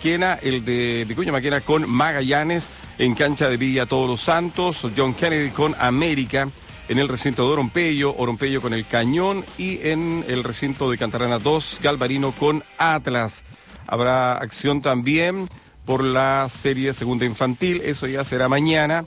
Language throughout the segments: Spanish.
Maquena, el de Vicuña Maquena con Magallanes en cancha de Villa Todos los Santos, John Kennedy con América en el recinto de Oropello, Oropello con el Cañón y en el recinto de Cantarana 2, Galvarino con Atlas. Habrá acción también por la serie segunda infantil, eso ya será mañana.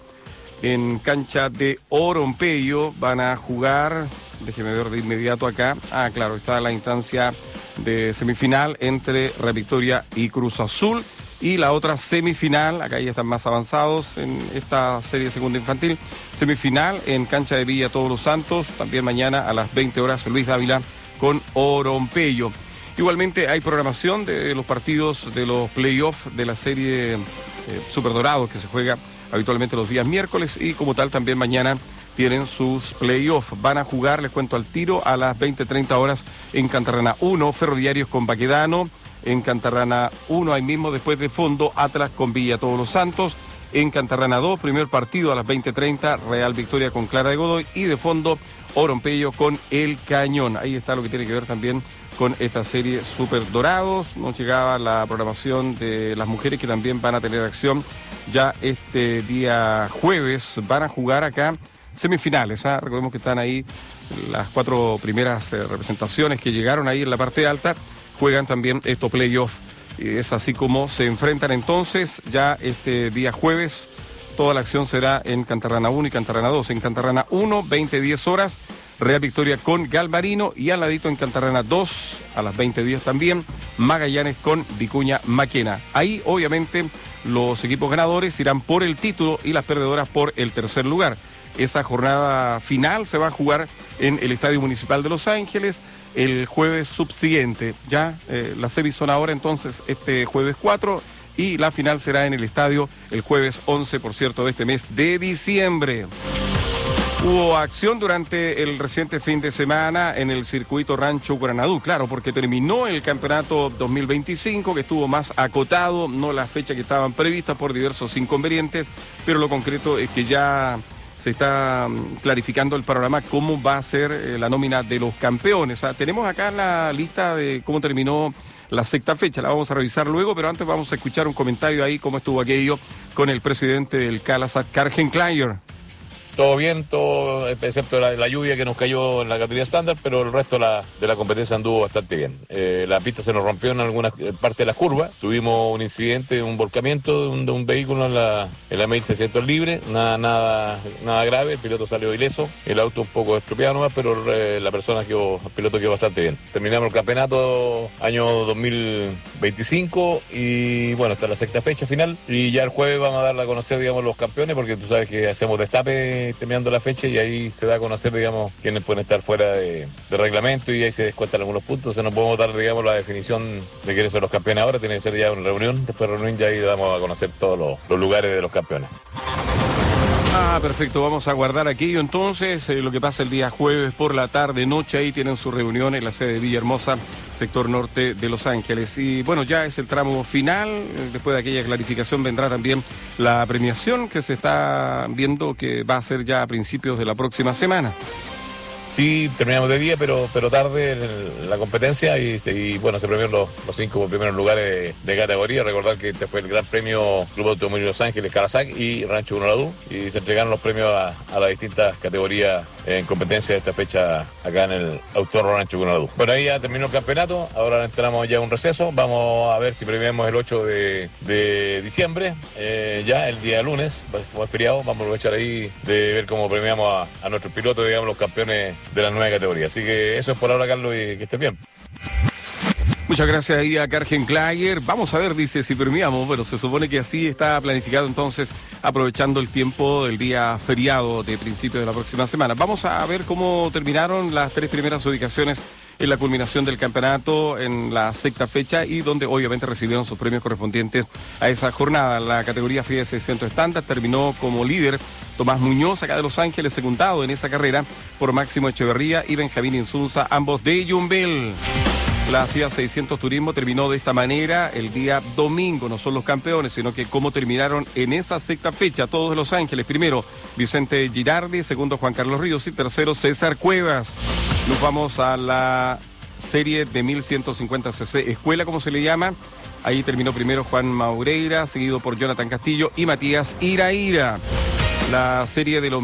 En cancha de Oropello van a jugar, déjeme ver de inmediato acá, claro, está la instancia de semifinal entre Real Victoria y Cruz Azul. Y la otra semifinal, acá ya están más avanzados en esta serie segunda infantil, semifinal en cancha de Villa Todos los Santos, también mañana a las 20 horas Luis Dávila con Oropello. Igualmente hay programación de los partidos de los playoffs de la serie Super Dorados que se juega habitualmente los días miércoles y como tal también mañana tienen sus playoffs. Van a jugar, les cuento al tiro, a las 20:30 horas en Cantarrana 1, Ferroviarios con Baquedano. En Cantarrana 1, ahí mismo, después de fondo, Atlas con Villa Todos los Santos. En Cantarrana 2, primer partido a las 20:30, Real Victoria con Clara de Godoy. Y de fondo, Oropello con El Cañón. Ahí está lo que tiene que ver también con esta serie Super Dorados. Nos llegaba la programación de las mujeres que también van a tener acción ya este día jueves. Van a jugar acá semifinales. Recordemos que están ahí las 4 primeras representaciones que llegaron ahí en la parte alta. Juegan también estos playoffs. Es así como se enfrentan entonces ya este día jueves. Toda la acción será en Cantarrana 1 y Cantarrana 2. En Cantarrana 1, 20:10 horas, Real Victoria con Galvarino. Y al ladito en Cantarrana 2, a las 20:10 también, Magallanes con Vicuña Maquena. Ahí, obviamente, los equipos ganadores irán por el título y las perdedoras por el tercer lugar. Esa jornada final se va a jugar en el Estadio Municipal de Los Ángeles el jueves subsiguiente. Ya las semis son ahora entonces este jueves 4 y la final será en el estadio el jueves 11, por cierto, de este mes de diciembre. Hubo acción durante el reciente fin de semana en el circuito Rancho Guaranadú, claro, porque terminó el campeonato 2025, que estuvo más acotado, no la fecha que estaban previstas por diversos inconvenientes, pero lo concreto es que ya se está clarificando el panorama, cómo va a ser la nómina de los campeones. Tenemos acá la lista de cómo terminó la sexta fecha, la vamos a revisar luego, pero antes vamos a escuchar un comentario ahí, cómo estuvo aquello con el presidente del Calasat, Kargen Kleyer. Todo bien, todo excepto la lluvia que nos cayó en la categoría estándar, pero el resto de la competencia anduvo bastante bien. La pista se nos rompió en alguna parte de la curva, tuvimos un incidente, un volcamiento de un vehículo en la 1600 libre, nada grave, el piloto salió ileso, el auto un poco estropeado nomás, pero el piloto quedó bastante bien. Terminamos el campeonato año 2025 y bueno, está la sexta fecha final y ya el jueves vamos a darle a conocer, digamos, los campeones, porque tú sabes que hacemos destape terminando la fecha y ahí se da a conocer, digamos, quiénes pueden estar fuera de reglamento y ahí se descuentan algunos puntos. No podemos dar, digamos, la definición de quiénes son los campeones ahora, tiene que ser ya una reunión, después de reunión ya ahí damos a conocer todos los lugares de los campeones. Perfecto, vamos a guardar aquello entonces, lo que pasa el día jueves por la tarde, noche, ahí tienen su reunión en la sede de Villahermosa, sector norte de Los Ángeles. Y bueno, ya es el tramo final, después de aquella clarificación vendrá también la premiación que se está viendo que va a ser ya a principios de la próxima semana. Sí, terminamos de día, pero tarde en la competencia y bueno, se premiaron los 5 primeros lugares de categoría. Recordar que este fue el Gran Premio Club Automóvil Los Ángeles, Calasat y Rancho Guaranadú, y se entregaron los premios a las distintas categorías en competencia de esta fecha acá en el Autódromo Rancho Guaranadú. Bueno, ahí ya terminó el campeonato, ahora entramos ya a un receso, vamos a ver si premiamos el 8 de diciembre, ya el día lunes, como es feriado, vamos a aprovechar ahí de ver cómo premiamos a nuestros pilotos, digamos, los campeones de la nueva categoría. Así que eso es por ahora, Carlos, y que estés bien. Muchas gracias ahí a Kargen Kleyer. Vamos a ver, dice, si premiamos. Bueno, se supone que así está planificado entonces, aprovechando el tiempo del día feriado de principios de la próxima semana. Vamos a ver cómo terminaron las 3 primeras ubicaciones en la culminación del campeonato en la sexta fecha y donde obviamente recibieron sus premios correspondientes a esa jornada. La categoría FIA 600 estándar terminó como líder Tomás Muñoz, acá de Los Ángeles, secundado en esa carrera por Máximo Echeverría y Benjamín Insunza, ambos de Yumbel. La FIA 600 Turismo terminó de esta manera el día domingo. No son los campeones, sino que cómo terminaron en esa sexta fecha todos de Los Ángeles. Primero, Vicente Girardi, segundo, Juan Carlos Ríos y tercero, César Cuevas. Nos vamos a la serie de 1150 cc Escuela, como se le llama, Ahí terminó primero Juan Maureira, seguido por Jonathan Castillo y Matías Iraíra. La serie de los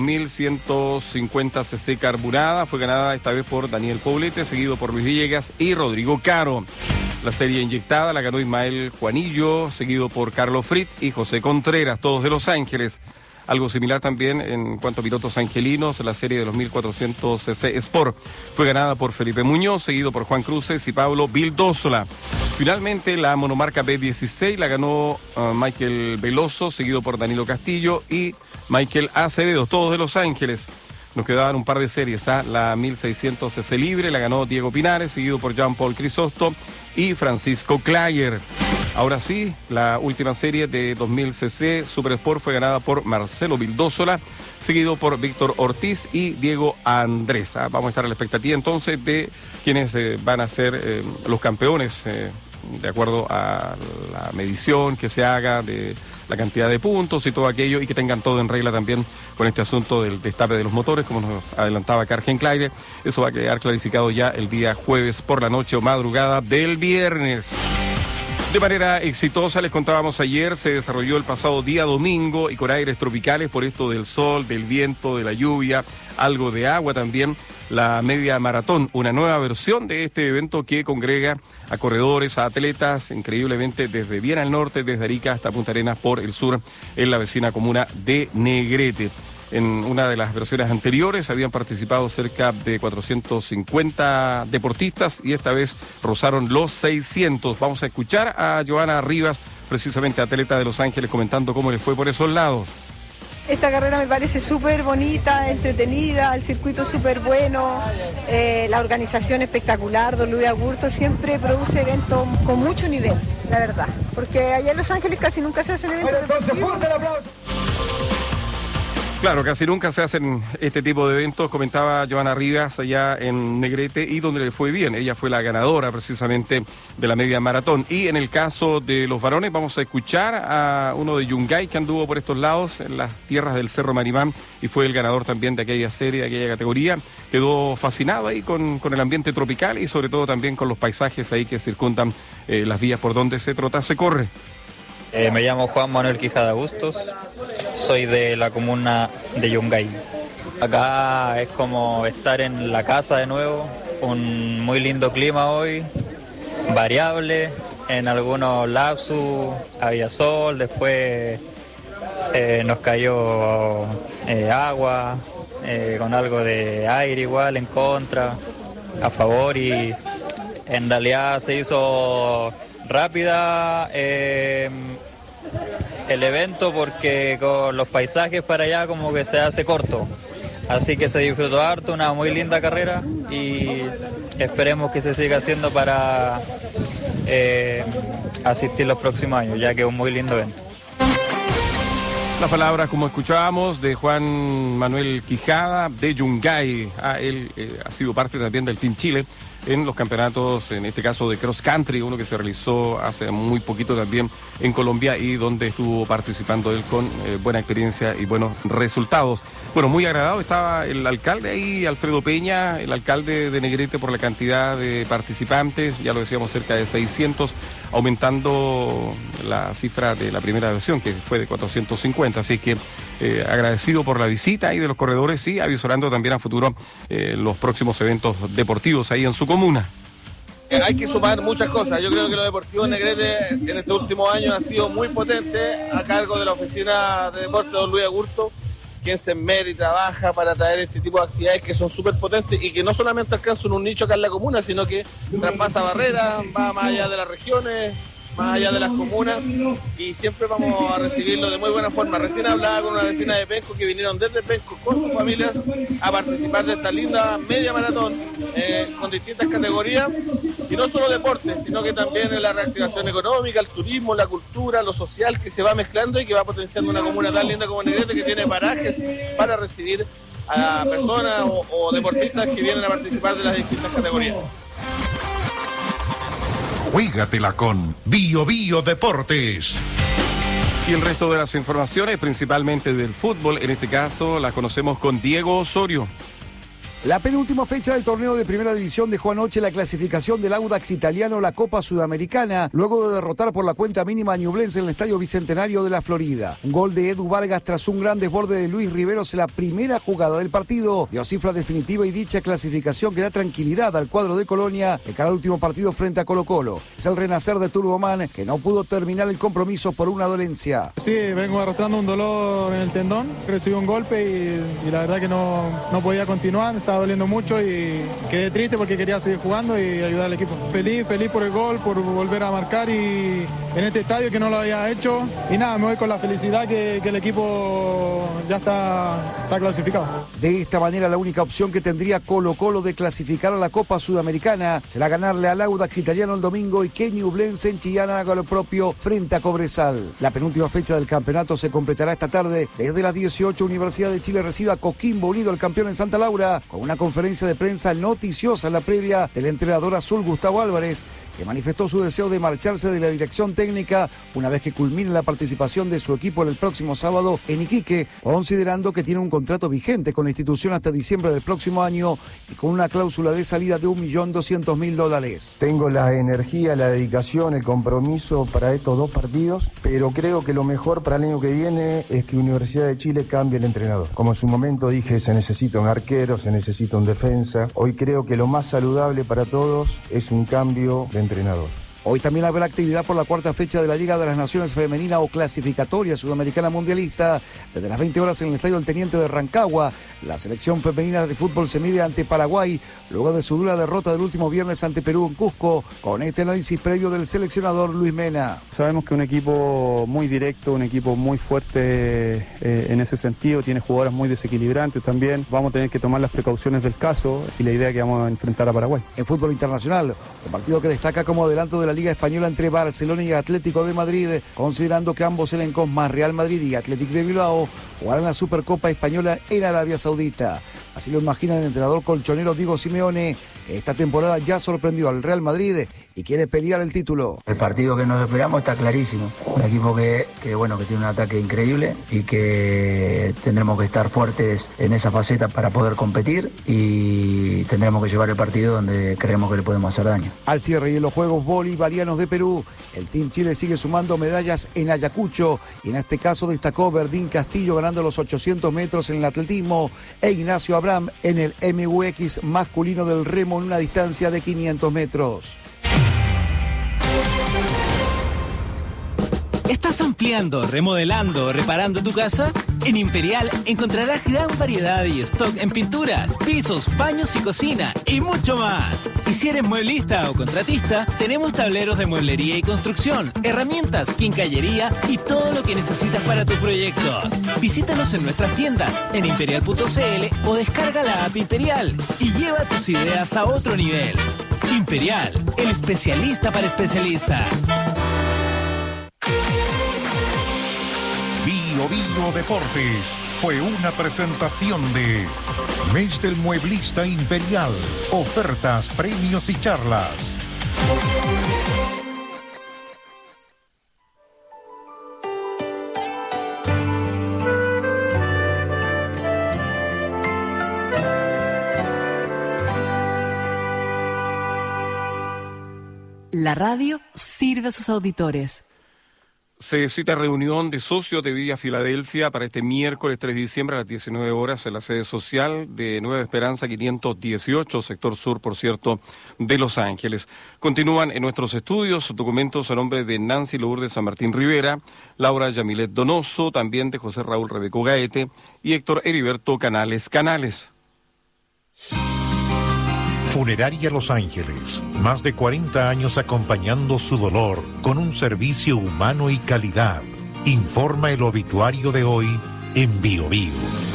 1150 cc carburada fue ganada esta vez por Daniel Poblete, seguido por Luis Villegas y Rodrigo Caro. La serie inyectada la ganó Ismael Juanillo, seguido por Carlos Frit y José Contreras, todos de Los Ángeles. Algo similar también en cuanto a pilotos angelinos, la serie de los 1400 cc Sport fue ganada por Felipe Muñoz, seguido por Juan Cruces y Pablo Vildósola. Finalmente la monomarca B16 la ganó Michael Veloso, seguido por Danilo Castillo y Michael Acevedo, todos de Los Ángeles. Nos quedaban un par de series, la 1600 cc libre la ganó Diego Pinares, seguido por Jean-Paul Crisosto y Francisco Clayer. Ahora sí, la última serie de 2000 cc Super Sport fue ganada por Marcelo Vildósola, seguido por Víctor Ortiz y Diego Andrés. Vamos a estar a la expectativa entonces de quienes van a ser los campeones, de acuerdo a la medición que se haga de la cantidad de puntos y todo aquello, y que tengan todo en regla también con este asunto del destape de los motores, como nos adelantaba Cargen Claire. Eso va a quedar clarificado ya el día jueves por la noche o madrugada del viernes. De manera exitosa, les contábamos ayer, se desarrolló el pasado día domingo y con aires tropicales por esto del sol, del viento, de la lluvia, algo de agua también, la media maratón, una nueva versión de este evento que congrega a corredores, a atletas, increíblemente desde bien al norte, desde Arica hasta Punta Arenas por el sur, en la vecina comuna de Negrete. En una de las versiones anteriores habían participado cerca de 450 deportistas y esta vez rozaron los 600. Vamos a escuchar a Joana Rivas, precisamente atleta de Los Ángeles, comentando cómo les fue por esos lados. Esta carrera me parece súper bonita, entretenida, el circuito súper bueno, la organización espectacular. Don Luis Agurto siempre produce eventos con mucho nivel, la verdad, porque allá en Los Ángeles casi nunca se hacen eventos deportivos. Claro, casi nunca se hacen este tipo de eventos, comentaba Joana Rivas allá en Negrete, y donde le fue bien. Ella fue la ganadora precisamente de la media maratón. Y en el caso de los varones vamos a escuchar a uno de Yungay que anduvo por estos lados, en las tierras del Cerro Marimán, y fue el ganador también de aquella serie, de aquella categoría. Quedó fascinado ahí con el ambiente tropical y sobre todo también con los paisajes ahí que circundan las vías por donde se trota, se corre. Me llamo Juan Manuel Quijada Bustos, soy de la comuna de Yungay. Acá es como estar en la casa de nuevo, un muy lindo clima hoy, variable, en algunos lapsus había sol, después nos cayó agua, con algo de aire igual en contra, a favor, y en realidad se hizo rápida el evento porque con los paisajes para allá como que se hace corto, así que se disfrutó harto, una muy linda carrera y esperemos que se siga haciendo para asistir los próximos años, ya que es un muy lindo evento. Las palabras, como escuchábamos, de Juan Manuel Quijada de Yungay. Él ha sido parte también del Team Chile en los campeonatos, en este caso de cross country, uno que se realizó hace muy poquito también en Colombia y donde estuvo participando él con buena experiencia y buenos resultados. Bueno, muy agradado estaba el alcalde ahí, Alfredo Peña, el alcalde de Negrete, por la cantidad de participantes, ya lo decíamos, cerca de 600, aumentando la cifra de la primera versión, que fue de 450, así que agradecido por la visita y de los corredores y avisorando también a futuro los próximos eventos deportivos ahí en su comuna. Hay que sumar muchas cosas. Yo creo que lo deportivo en Negrete en estos últimos años ha sido muy potente, a cargo de la oficina de deporte de don Luis Agurto, quien se esmera y trabaja para traer este tipo de actividades que son súper potentes y que no solamente alcanzan un nicho acá en la comuna, sino que traspasa barreras, va más allá de las regiones, más allá de las comunas, y siempre vamos a recibirlo de muy buena forma. Recién hablaba con una vecina de Penco que vinieron desde Penco con sus familias a participar de esta linda media maratón con distintas categorías, y no solo deportes, sino que también en la reactivación económica, el turismo, la cultura, lo social, que se va mezclando y que va potenciando una comuna tan linda como Negrete, que tiene parajes para recibir a personas o deportistas que vienen a participar de las distintas categorías. Juégatela con Bio Bio Deportes. Y el resto de las informaciones, principalmente del fútbol, en este caso las conocemos con Diego Osorio. La penúltima fecha del torneo de Primera División dejó anoche la clasificación del Audax italiano a la Copa Sudamericana, luego de derrotar por la cuenta mínima a Ñublense en el Estadio Bicentenario de la Florida. Un gol de Edu Vargas tras un gran desborde de Luis Riveros en la primera jugada del partido dio cifra definitiva y dicha clasificación que da tranquilidad al cuadro de Colonia de cara al último partido frente a Colo-Colo. Es el renacer de Turboman, que no pudo terminar el compromiso por una dolencia. Sí, vengo arrastrando un dolor en el tendón, recibí un golpe y la verdad que no podía continuar, estaba doliendo mucho y quedé triste porque quería seguir jugando y ayudar al equipo. Feliz por el gol, por volver a marcar y en este estadio que no lo había hecho. Y nada, me voy con la felicidad que el equipo ya está clasificado. De esta manera la única opción que tendría Colo-Colo de clasificar a la Copa Sudamericana será ganarle al Audax italiano el domingo y que Ñublense en Chillán haga lo propio frente a Cobresal. La penúltima fecha del campeonato se completará esta tarde. Desde las 18 Universidad de Chile recibe a Coquimbo Unido, el campeón en Santa Laura, con una conferencia de prensa noticiosa en la previa del entrenador azul Gustavo Álvarez, que manifestó su deseo de marcharse de la dirección técnica una vez que culmine la participación de su equipo el próximo sábado en Iquique, considerando que tiene un contrato vigente con la institución hasta diciembre del próximo año y con una cláusula de salida de $1.200.000. Tengo la energía, la dedicación, el compromiso para estos 2 partidos, pero creo que lo mejor para el año que viene es que Universidad de Chile cambie el entrenador. Como en su momento dije, se necesita un arquero, se necesita un defensa. Hoy creo que lo más saludable para todos es un cambio de entrenador. Hoy también habrá actividad por la cuarta fecha de la Liga de las Naciones Femenina o Clasificatoria Sudamericana Mundialista. Desde las 20 horas en el Estadio El Teniente de Rancagua, la selección femenina de fútbol se mide ante Paraguay, luego de su dura derrota del último viernes ante Perú en Cusco, con este análisis previo del seleccionador Luis Mena. Sabemos que un equipo muy directo, un equipo muy fuerte en ese sentido, tiene jugadoras muy desequilibrantes también. Vamos a tener que tomar las precauciones del caso y la idea que vamos a enfrentar a Paraguay. En fútbol internacional, un partido que destaca como adelanto de la Liga Española entre Barcelona y Atlético de Madrid, considerando que ambos elencos más Real Madrid y Athletic de Bilbao jugarán la Supercopa Española en Arabia Saudita. Así lo imagina el entrenador colchonero Diego Simeone, que esta temporada ya sorprendió al Real Madrid y quiere pelear el título. El partido que nos esperamos está clarísimo. Un equipo que tiene un ataque increíble y que tendremos que estar fuertes en esa faceta para poder competir y tendremos que llevar el partido donde creemos que le podemos hacer daño. Al cierre y en los Juegos Bolivarianos de Perú, el Team Chile sigue sumando medallas en Ayacucho y en este caso destacó Verdín Castillo ganando los 800 metros en el atletismo e Ignacio Abraham en el MUX masculino del remo en una distancia de 500 metros. ¿Estás ampliando, remodelando o reparando tu casa? En Imperial encontrarás gran variedad y stock en pinturas, pisos, baños y cocina y mucho más. Y si eres mueblista o contratista, tenemos tableros de mueblería y construcción, herramientas, quincallería y todo lo que necesitas para tus proyectos. Visítanos en nuestras tiendas en imperial.cl o descarga la app Imperial y lleva tus ideas a otro nivel. Imperial, el especialista para especialistas. Bio Deportes fue una presentación de Mes del Mueblista Imperial. Ofertas, premios y charlas. La radio sirve a sus auditores. Se cita reunión de socios de Villa Filadelfia para este miércoles 3 de diciembre a las 19 horas en la sede social de Nueva Esperanza 518, sector sur, por cierto, de Los Ángeles. Continúan en nuestros estudios documentos a nombre de Nancy Lourdes San Martín Rivera, Laura Yamilet Donoso, también de José Raúl Rebeco Gaete y Héctor Heriberto Canales. Funeraria Los Ángeles, más de 40 años acompañando su dolor con un servicio humano y calidad. Informa el obituario de hoy en Bio Bio.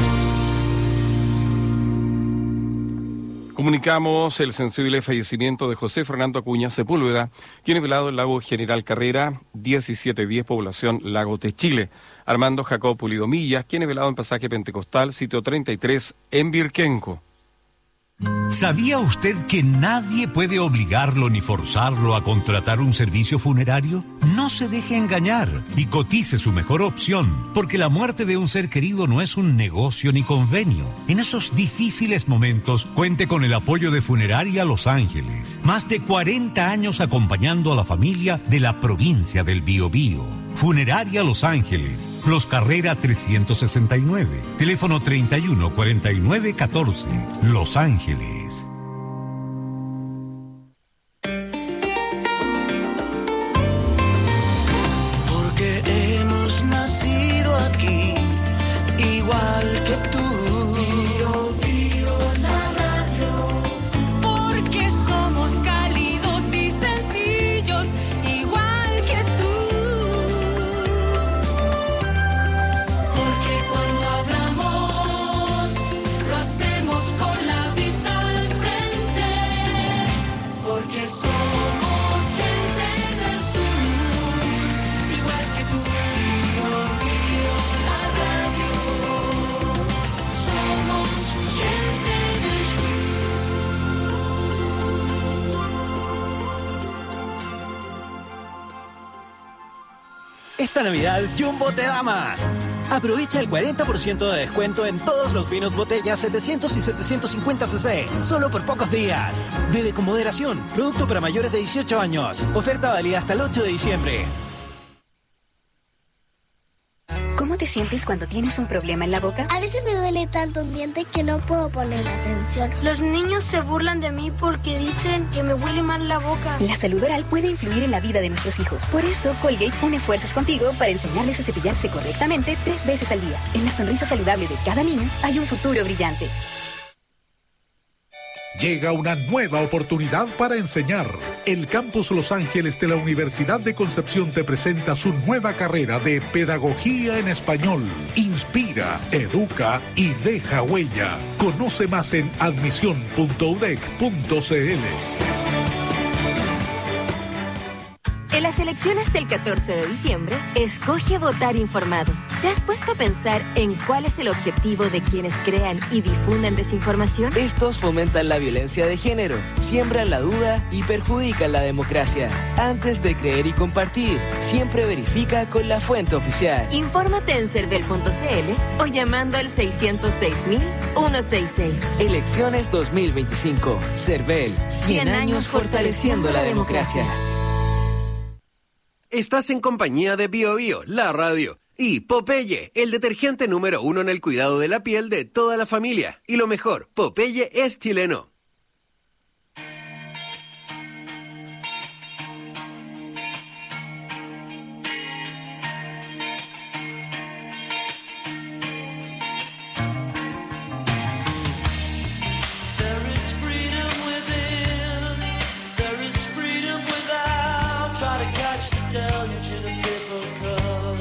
Comunicamos el sensible fallecimiento de José Fernando Acuña Sepúlveda, quien es velado en Lago General Carrera, 1710, población Lagos de Chile. Armando Jacob Pulido Millas, quien es velado en Pasaje Pentecostal, sitio 33, en Virquenco. ¿Sabía usted que nadie puede obligarlo ni forzarlo a contratar un servicio funerario? No se deje engañar y cotice su mejor opción, porque la muerte de un ser querido no es un negocio ni convenio. En esos difíciles momentos, cuente con el apoyo de Funeraria Los Ángeles. Más de 40 años acompañando a la familia de la provincia del Biobío. Funeraria Los Ángeles, Los Carrera 369, teléfono 31 49 14, Los Ángeles. Porque hemos nacido aquí, igual que tú. Bio, bio, la radio. Porque somos cálidos y sencillos, igual que tú. Porque cuando hablamos, lo hacemos con la vista al frente. Porque somos gente del sur, igual que tú. Bio, bio, la radio. Somos gente del Esta Navidad, Jumbo te da más. Aprovecha el 40% de descuento en todos los vinos botellas 700 y 750 cc, solo por pocos días. Bebe con moderación. Producto para mayores de 18 años. Oferta válida hasta el 8 de diciembre. ¿Cómo te sientes cuando tienes un problema en la boca? A veces me duele tanto un diente que no puedo poner atención. Los niños se burlan de mí porque dicen que me huele mal la boca. La salud oral puede influir en la vida de nuestros hijos. Por eso, Colgate une fuerzas contigo para enseñarles a cepillarse correctamente 3 veces al día. En la sonrisa saludable de cada niño hay un futuro brillante. Llega una nueva oportunidad para enseñar. El Campus Los Ángeles de la Universidad de Concepción te presenta su nueva carrera de Pedagogía en Español. Inspira, educa y deja huella. Conoce más en admisión.udec.cl. En las elecciones del 14 de diciembre, escoge votar informado. ¿Te has puesto a pensar en cuál es el objetivo de quienes crean y difunden desinformación? Estos fomentan la violencia de género, siembran la duda y perjudican la democracia. Antes de creer y compartir, siempre verifica con la fuente oficial. Infórmate en cervel.cl o llamando al 606.166. Elecciones 2025. Cervel, 100 años fortaleciendo la democracia. Estás en compañía de Bio Bio, la radio, y Popeye, el detergente número 1 en el cuidado de la piel de toda la familia. Y lo mejor, Popeye es chileno. Deluge in a paper cup.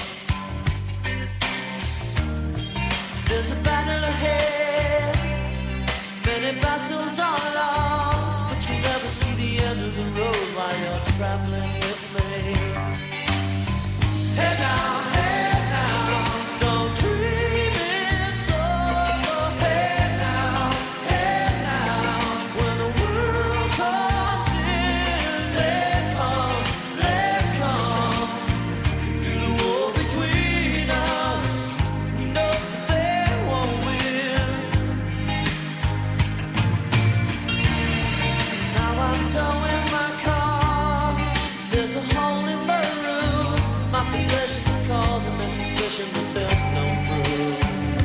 There's a battle ahead, many battles are lost, but you never see the end of the road while you're traveling with me. Hey now, don't dream it's over. Hey now, when the world comes in, they come. But there's no proof.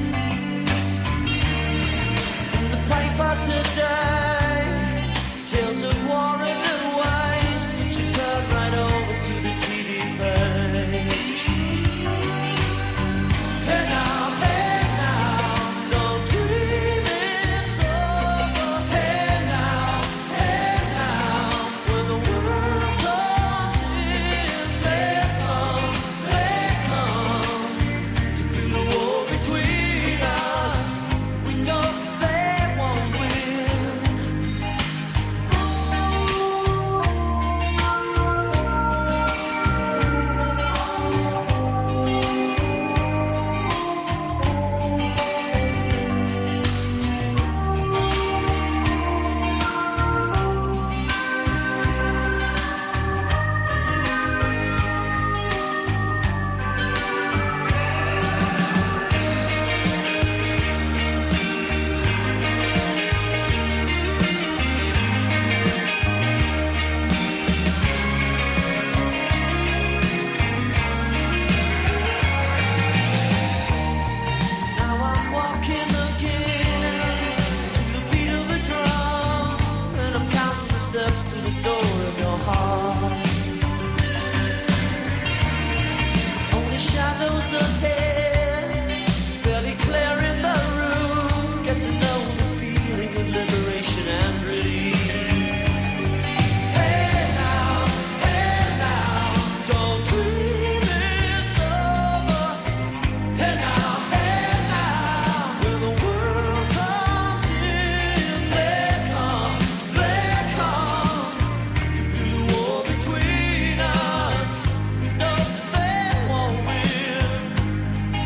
In the paper today, tales of war and waste, but you turn right over to the TV page. Hey now, don't dream it's over. Hey now, when the world comes in, they come. ahead, barely clearing the room. Get to know the feeling of liberation and release. Hey now, don't dream it's over. Hey now, when the world comes in, they come to do the war between us. No, they won't win.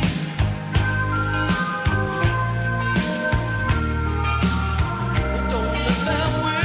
Don't let them win.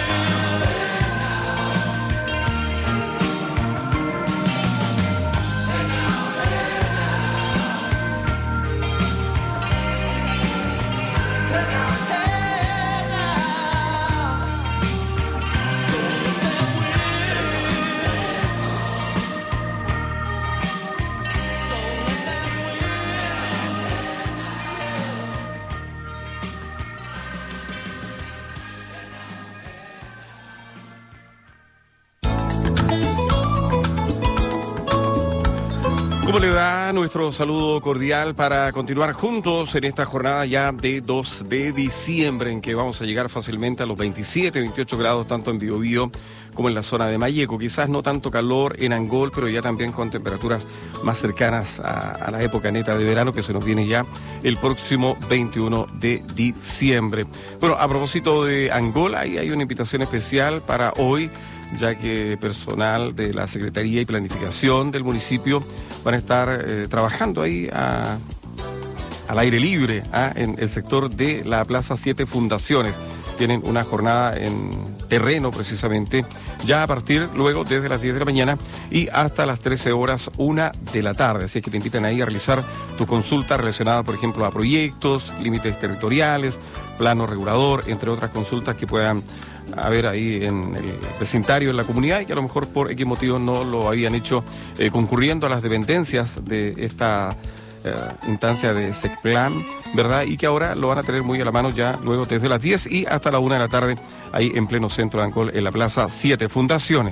¿Cómo le va? Nuestro saludo cordial para continuar juntos en esta jornada ya de 2 de diciembre, en que vamos a llegar fácilmente a los 27, 28 grados, tanto en Biobío como en la zona de Malleco. Quizás no tanto calor en Angol, pero ya también con temperaturas más cercanas a la época neta de verano, que se nos viene ya el próximo 21 de diciembre. Bueno, a propósito de Angol, ahí hay una invitación especial para hoy, ya que personal de la Secretaría y Planificación del municipio van a estar trabajando ahí al aire libre en el sector de la Plaza 7 Fundaciones. Tienen una jornada en terreno precisamente, ya a partir luego desde las 10 de la mañana y hasta las 13 horas, 1 de la tarde. Así es que te invitan ahí a realizar tu consulta relacionada, por ejemplo, a proyectos, límites territoriales, plano regulador, entre otras consultas que puedan haber ahí en el vecindario, en la comunidad, y que a lo mejor por X motivos no lo habían hecho concurriendo a las dependencias de esta instancia de SECPLAN, ¿verdad? Y que ahora lo van a tener muy a la mano ya luego desde las 10 y hasta la 1 de la tarde, ahí en pleno centro de Angol, en la Plaza 7 Fundaciones.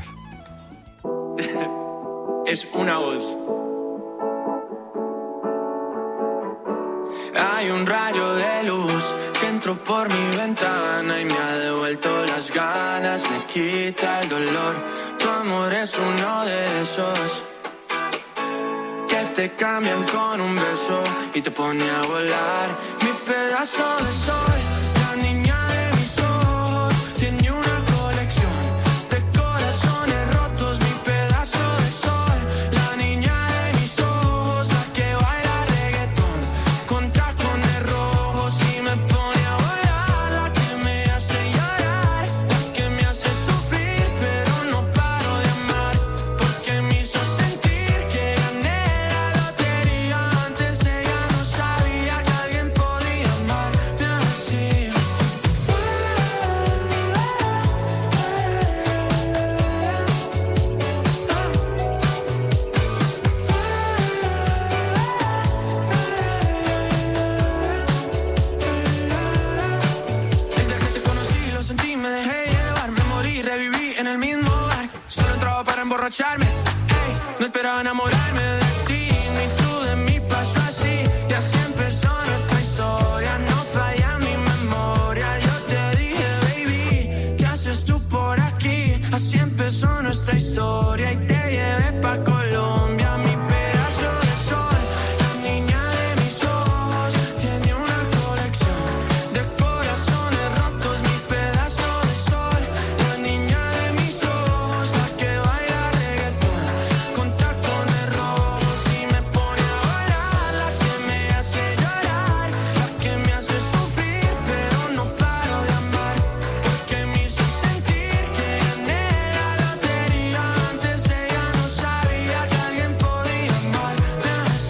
Es una voz. Hay un rayo de luz que entró por mi ventana y me ha devuelto las ganas, me quita el dolor. Tu amor es uno de esos que te cambian con un beso y te pone a volar. Mi pedazo de sol, la niña de mis ojos, tiene una colección de corazones rotos. Mi pedazo de sol, la niña de mis ojos, la que baila reggaetón con tacones rojos y me pone a volar. La que me hace llorar, la que me hace sufrir, pero no paro de amar, porque me hizo sentir que gané la lotería. Antes ella no sabía que alguien podía amarme así. Desde que te conocí lo sentí, me dejé llevar, me morí, reviví en el mismo bar. Solo entraba para emborracharme, ey, no esperaba enamorarme de ti, ni tú de mí, pasó así. Y así empezó nuestra historia, no falla mi memoria. Yo te dije, baby, ¿qué haces tú por aquí? Así empezó nuestra historia y te llevé pa' Colombia. Mi pedazo de sol, la niña de mis ojos, tiene una colección de corazones rotos. Mi pedazo de sol, la niña de mis ojos, la que baila reggaetón con tacones rojos y me pone a volar. La que me hace llorar, la que me hace sufrir, pero no paro de amar, porque me hizo sentir que gané la lotería. Antes ella no sabía que alguien podía amarme así.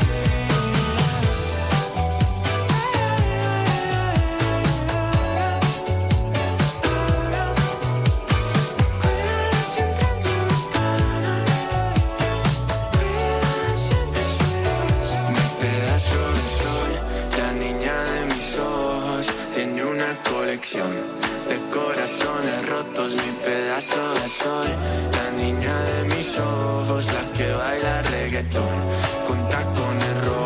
Mi pedazo de sol, la niña de mis ojos, tiene una colección de corazones rotos. Mi pedazo de sol, la niña de mis ojos, la que baila reggaetón con tacones rojos.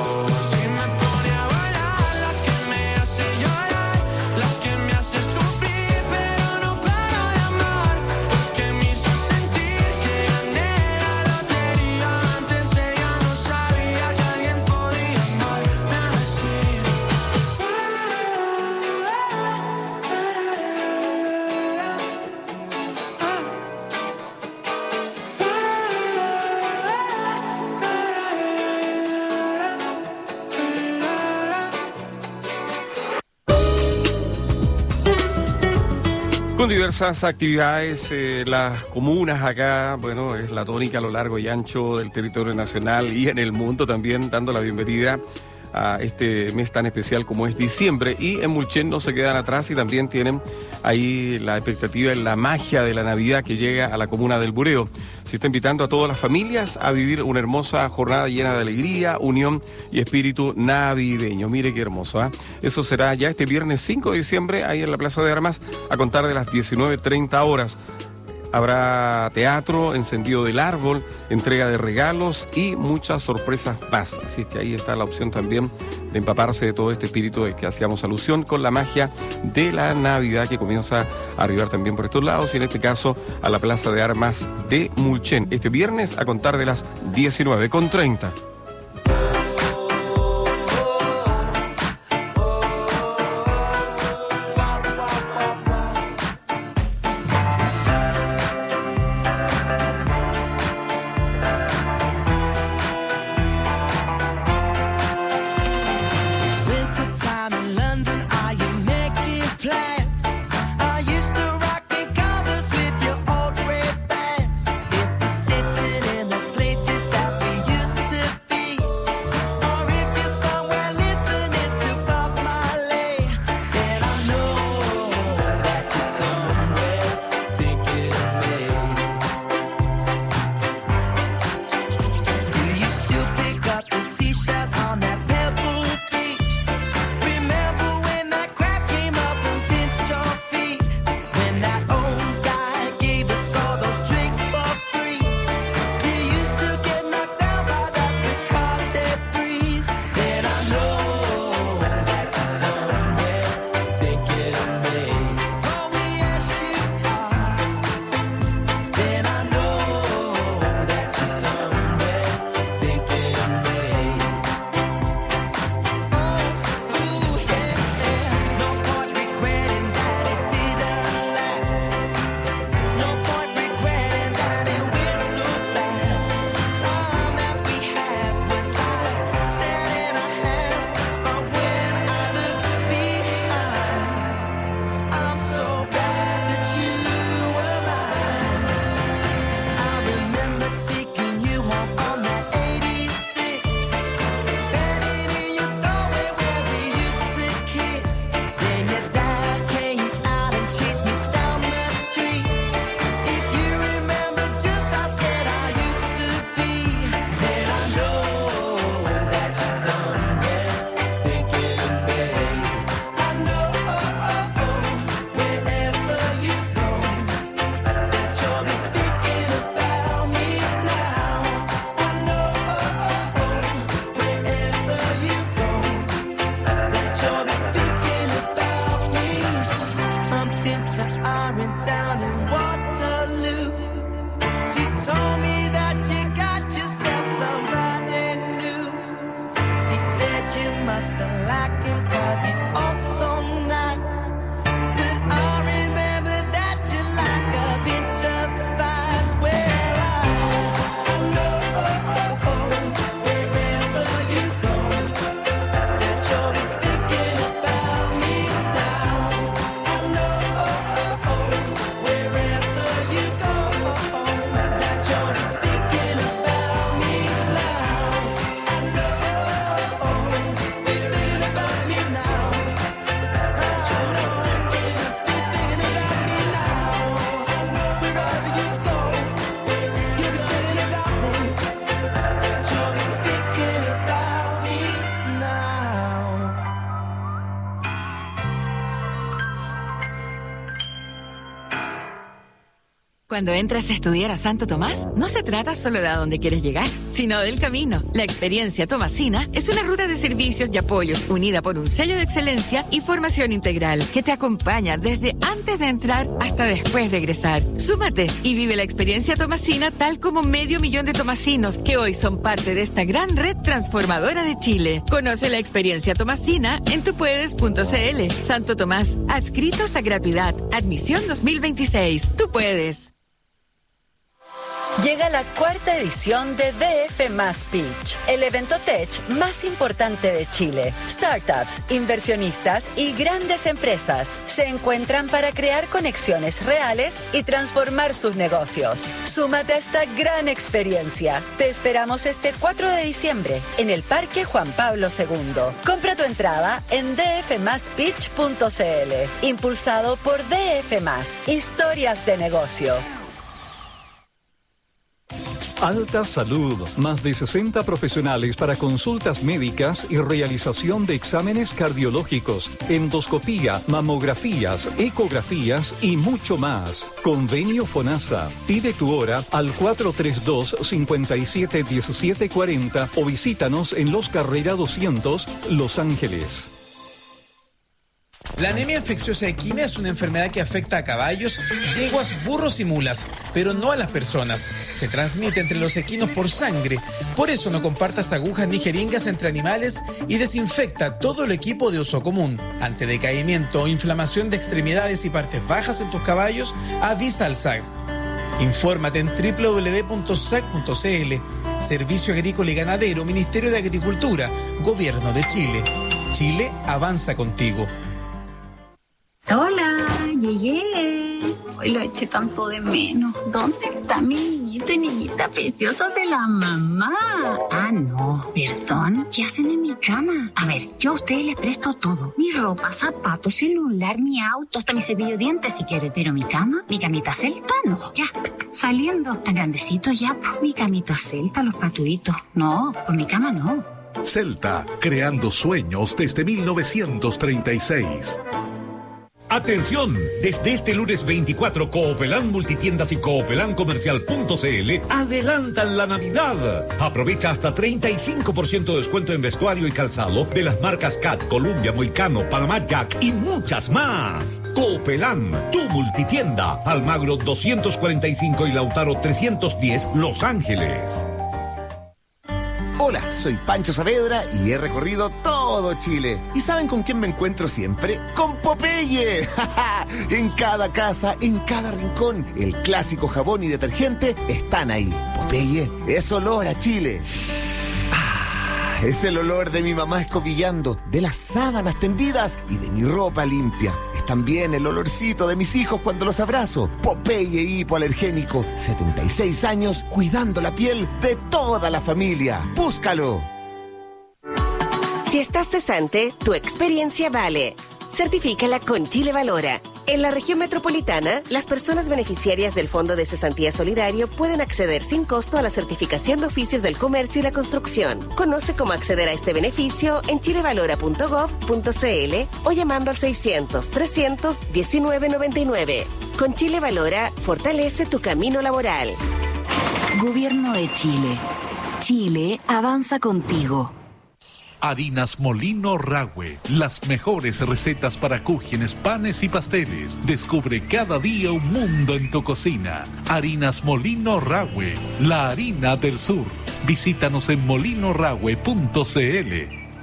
diversas actividades, las comunas acá, bueno, es la tónica a lo largo y ancho del territorio nacional y en el mundo también, dando la bienvenida a este mes tan especial como es diciembre. Y en Mulchen no se quedan atrás y también tienen ahí la expectativa en la magia de la Navidad que llega a la comuna del Bureo. Se está invitando a todas las familias a vivir una hermosa jornada llena de alegría, unión y espíritu navideño. Mire qué hermoso, ¿eh? Eso será ya este viernes 5 de diciembre ahí en la Plaza de Armas a contar de las 19:30 horas. Habrá teatro, encendido del árbol, entrega de regalos y muchas sorpresas más. Así que ahí está la opción también de empaparse de todo este espíritu del que hacíamos alusión con la magia de la Navidad que comienza a arribar también por estos lados y en este caso a la Plaza de Armas de Mulchen. Este viernes a contar de las 19:30. Cuando entras a estudiar a Santo Tomás, no se trata solo de a dónde quieres llegar, sino del camino. La experiencia tomasina es una ruta de servicios y apoyos unida por un sello de excelencia y formación integral que te acompaña desde antes de entrar hasta después de egresar. Súmate y vive la experiencia tomasina tal como 500.000 de tomasinos que hoy son parte de esta gran red transformadora de Chile. Conoce la experiencia tomasina en tupuedes.cl. Santo Tomás, adscritos a gratuidad. Admisión 2026. Tú puedes. Llega la 4ª edición de DF Más Pitch, el evento tech más importante de Chile. Startups, inversionistas y grandes empresas se encuentran para crear conexiones reales y transformar sus negocios. Súmate a esta gran experiencia. Te esperamos este 4 de diciembre en el Parque Juan Pablo II. Compra tu entrada en dfmaspitch.cl. Impulsado por DF Más, historias de negocio. Alta Salud, más de 60 profesionales para consultas médicas y realización de exámenes cardiológicos, endoscopía, mamografías, ecografías y mucho más. Convenio FONASA. Pide tu hora al 432-571740 o visítanos en Los Carrera 200, Los Ángeles. La anemia infecciosa equina es una enfermedad que afecta a caballos, yeguas, burros y mulas, pero no a las personas. Se transmite entre los equinos por sangre. Por eso no compartas agujas ni jeringas entre animales y desinfecta todo el equipo de uso común. Ante decaimiento o inflamación de extremidades y partes bajas en tus caballos, avisa al SAG. Infórmate en www.sag.cl. Servicio Agrícola y Ganadero, Ministerio de Agricultura, Gobierno de Chile. Chile avanza contigo. Hola, llegué. Hoy lo eché tanto de menos. ¿Dónde está mi niñito y niñita preciosos de la mamá? Ah, no, perdón. ¿Qué hacen en mi cama? A ver, yo a ustedes les presto todo. Mi ropa, zapatos, celular, mi auto, hasta mi cepillo de dientes si quiere. Pero mi cama, mi camita celta, no. Ya, saliendo. Tan grandecito ya, pues mi camita celta, los patuitos. No, con mi cama no. Celta, creando sueños desde 1936. Atención, desde este lunes 24, Coopelán Multitiendas y Coopelán Comercial.cl adelantan la Navidad. Aprovecha hasta 35% de descuento en vestuario y calzado de las marcas Cat, Columbia, Moicano, Panamá Jack y muchas más. Coopelán, tu multitienda, Almagro 245 y Lautaro 310, Los Ángeles. Hola, soy Pancho Saavedra y he recorrido todo Chile. ¿Y saben con quién me encuentro siempre? ¡Con Popeye! En cada casa, en cada rincón, el clásico jabón y detergente están ahí. Popeye es olor a Chile. Es el olor de mi mamá escobillando, de las sábanas tendidas y de mi ropa limpia. Es también el olorcito de mis hijos cuando los abrazo. Popeye hipoalergénico, 76 años cuidando la piel de toda la familia. ¡Búscalo! Si estás cesante, tu experiencia vale. Certifícala con Chile Valora. En la región metropolitana, las personas beneficiarias del Fondo de Cesantía Solidario pueden acceder sin costo a la certificación de oficios del comercio y la construcción. Conoce cómo acceder a este beneficio en chilevalora.gov.cl o llamando al 600-300-1999. Con Chile Valora, fortalece tu camino laboral. Gobierno de Chile. Chile avanza contigo. Harinas Molino Rahue, las mejores recetas para cúgenes, panes y pasteles. Descubre cada día un mundo en tu cocina. Harinas Molino Rahue, la harina del sur. Visítanos en molinorahue.cl.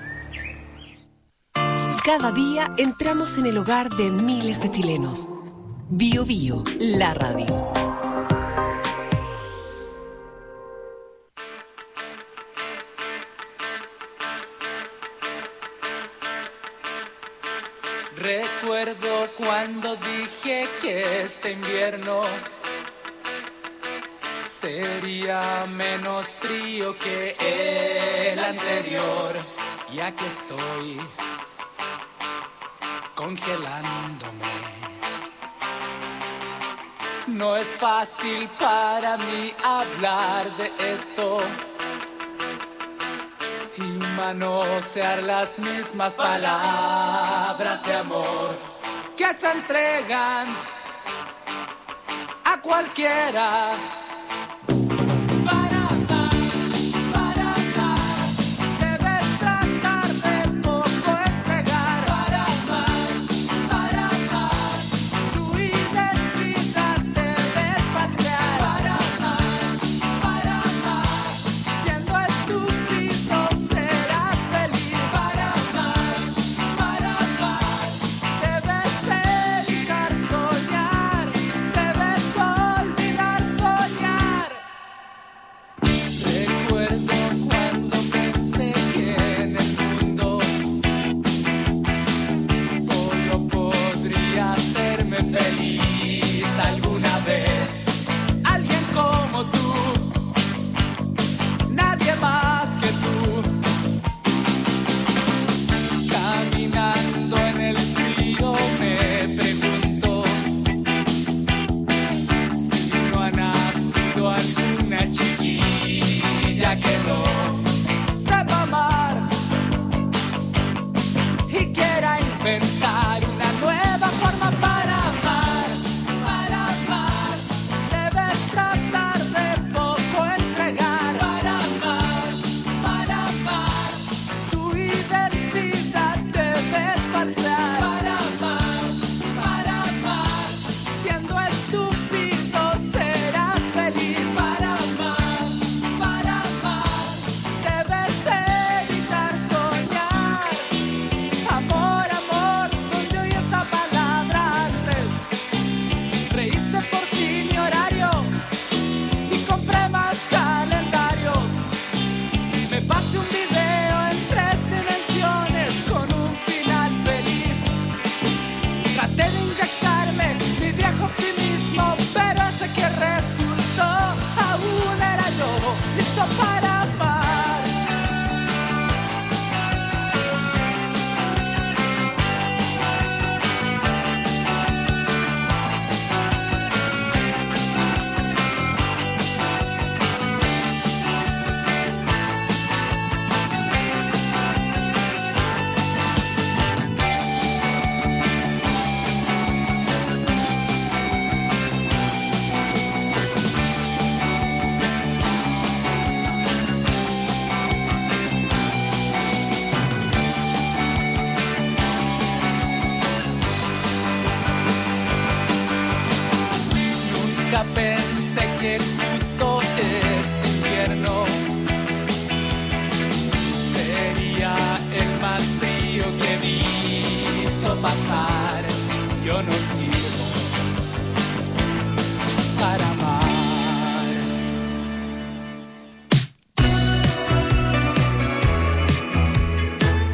Cada día entramos en el hogar de miles de chilenos. Bio Bio, la radio. Recuerdo cuando dije que este invierno sería menos frío que el anterior, y aquí estoy congelándome. No es fácil para mí hablar de esto y manosear las mismas palabras de amor que se entregan a cualquiera.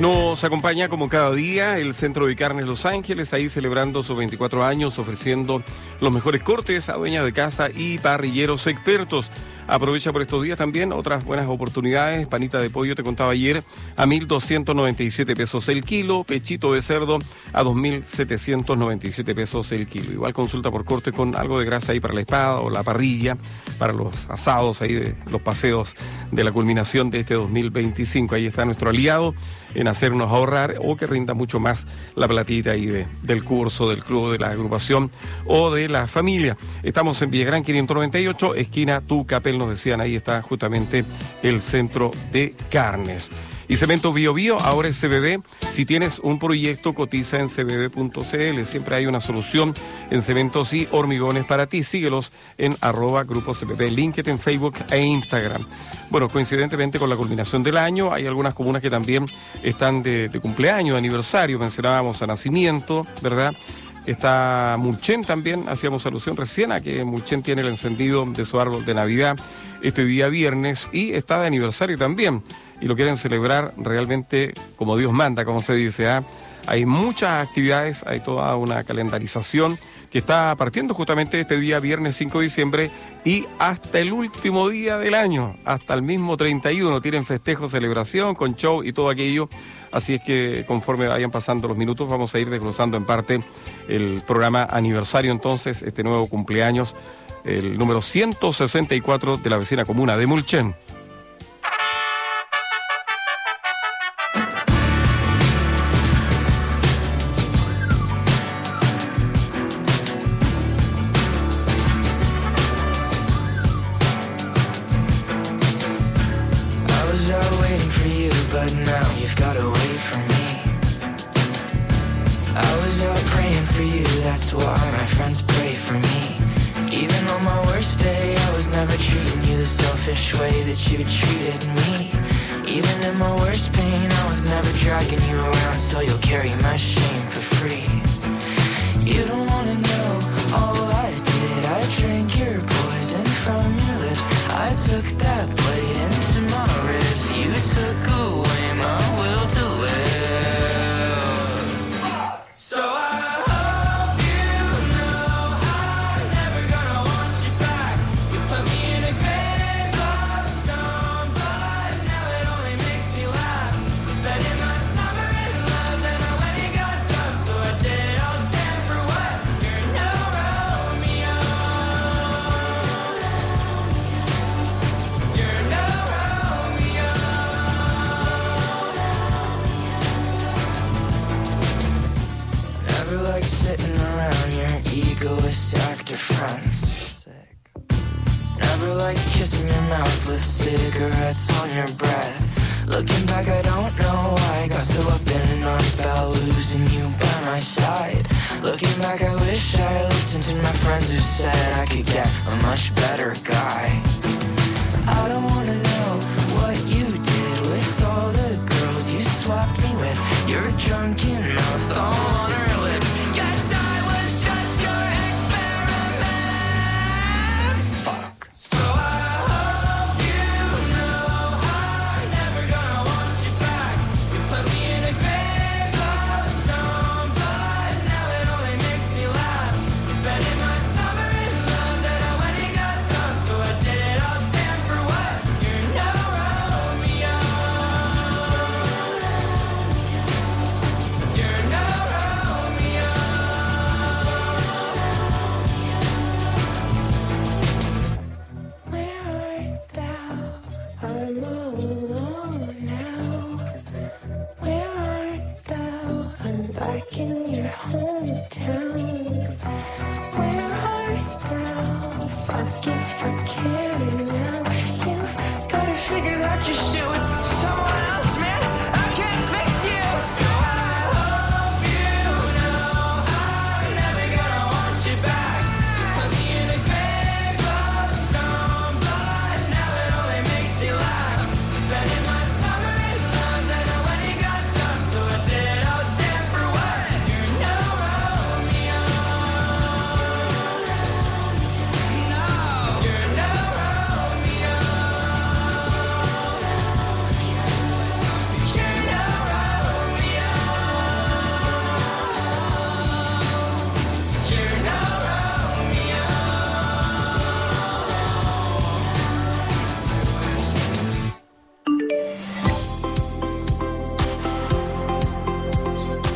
Nos acompaña como cada día el Centro de Carnes Los Ángeles, ahí celebrando sus 24 años, ofreciendo los mejores cortes a dueñas de casa y parrilleros expertos. Aprovecha por estos días también otras buenas oportunidades. Panita de pollo, te contaba ayer, a 1.297 pesos el kilo. Pechito de cerdo a 2.797 pesos el kilo. Igual consulta por corte con algo de grasa ahí para la espada o la parrilla, para los asados ahí de los paseos de la culminación de este 2025. Ahí está nuestro aliado en hacernos ahorrar o que rinda mucho más la platita ahí del curso, del club, de la agrupación o de la familia. Estamos en Villagrán 598, esquina Tucapel, nos decían, ahí está justamente el Centro de Carnes. Y Cemento Bio Bio, ahora es CBB. Si tienes un proyecto, cotiza en cbb.cl. Siempre hay una solución en cementos y hormigones para ti. Síguelos en @Grupo CBB, LinkedIn, Facebook e Instagram. Bueno, coincidentemente con la culminación del año, hay algunas comunas que también están de cumpleaños, de aniversario. Mencionábamos a Nacimiento, ¿verdad? Está Mulchen también, hacíamos alusión recién a que Mulchen tiene el encendido de su árbol de Navidad este día viernes y está de aniversario también. Y lo quieren celebrar realmente como Dios manda, como se dice. Hay muchas actividades, hay toda una calendarización que está partiendo justamente este día viernes 5 de diciembre y hasta el último día del año, hasta el mismo 31, tienen festejo, celebración con show y todo aquello. Así es que conforme vayan pasando los minutos vamos a ir desglosando en parte el programa aniversario, entonces, este nuevo cumpleaños, el número 164 de la vecina comuna de Mulchen.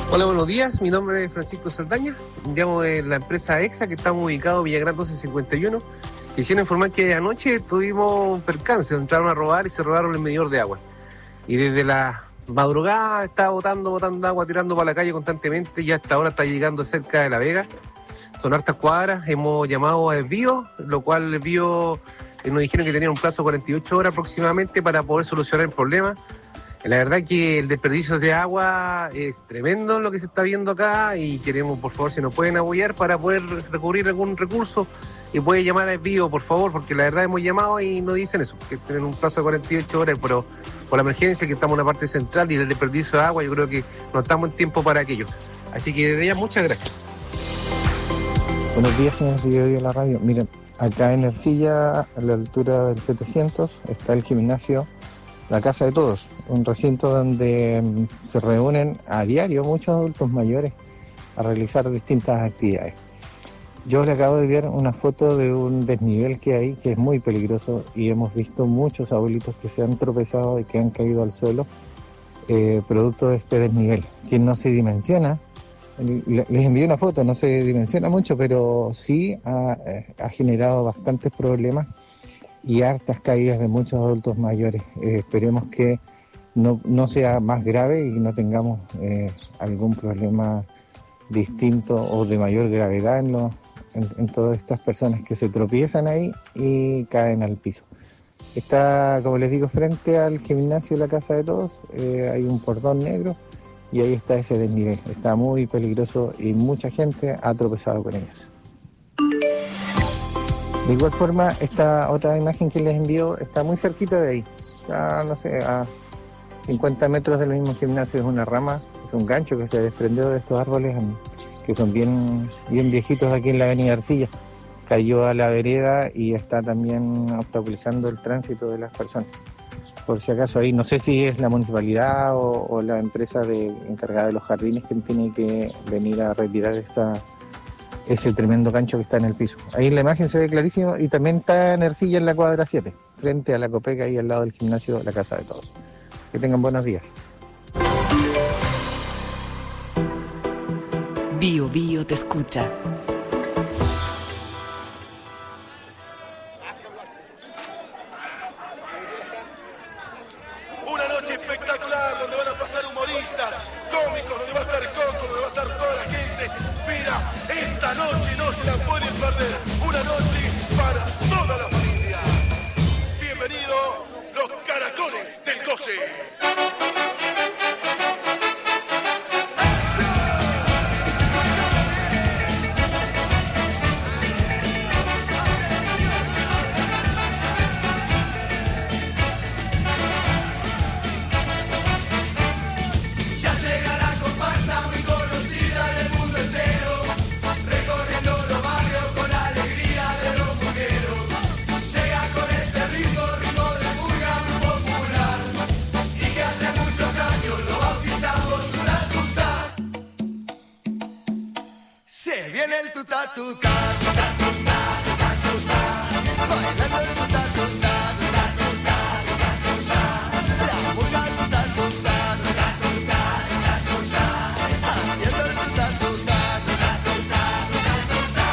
Hola, buenos días. Mi nombre es Francisco Saldaña. Llamo de la empresa EXA, que estamos ubicados en Villagrán 1251. Quisiera informar que anoche tuvimos un percance. Entraron a robar y se robaron el medidor de agua. Y desde la madrugada estaba botando agua, tirando para la calle constantemente. Y hasta ahora está llegando cerca de La Vega. Son hartas cuadras. Hemos llamado a desvío, lo cual el desvío nos dijeron que tenían un plazo de 48 horas aproximadamente para poder solucionar el problema. La verdad que el desperdicio de agua es tremendo lo que se está viendo acá y queremos, por favor, si nos pueden apoyar para poder recurrir a algún recurso y puede llamar a desvío, por favor, porque la verdad hemos llamado y nos dicen eso, que tienen un plazo de 48 horas, pero por la emergencia que estamos en la parte central y el desperdicio de agua, yo creo que no estamos en tiempo para aquello. Así que desde ya, muchas gracias. Buenos días, señores de la radio. Miren, acá en Ercilla, a la altura del 700, está el gimnasio La Casa de Todos, un recinto donde se reúnen a diario muchos adultos mayores a realizar distintas actividades. Yo le acabo de ver una foto de un desnivel que hay, que es muy peligroso, y hemos visto muchos abuelitos que se han tropezado y que han caído al suelo producto de este desnivel, que no se dimensiona. Les envié una foto, no se dimensiona mucho, pero sí ha generado bastantes problemas y hartas caídas de muchos adultos mayores. Esperemos que no sea más grave y no tengamos algún problema distinto o de mayor gravedad en todas estas personas que se tropiezan ahí y caen al piso. Está, como les digo, frente al gimnasio La Casa de Todos, hay un portón negro y ahí está ese desnivel. Está muy peligroso y mucha gente ha tropezado con ellos. De igual forma, esta otra imagen que les envío está muy cerquita de ahí. Está, no sé, a 50 metros del mismo gimnasio. Es una rama, es un gancho que se desprendió de estos árboles que son bien viejitos aquí en la avenida Ercilla. Cayó a la vereda y está también obstaculizando el tránsito de las personas. Por si acaso ahí, no sé si es la municipalidad o la empresa encargada de los jardines quien tiene que venir a retirar ese tremendo gancho que está en el piso. Ahí en la imagen se ve clarísimo y también está en Ercilla en la cuadra 7, frente a la Copeca y al lado del gimnasio La Casa de Todos. Que tengan buenos días. Bio Bio te escucha. Una noche espectacular donde van a pasar humoristas, cómicos, donde va a estar Coco, donde va a estar toda la gente. Mira, esta noche no se la pueden perder. Una noche para toda la familia. Bienvenido, los Caracoles del Goce. Viene el tuta tuta, tuta tuta, tuta tuta, bailando el tuta tuta, tuta tuta, tuta tuta, la muca tuta tuta, tuta tuta, tuta tuta, haciendo el tuta tuta, tuta tuta, tuta tuta.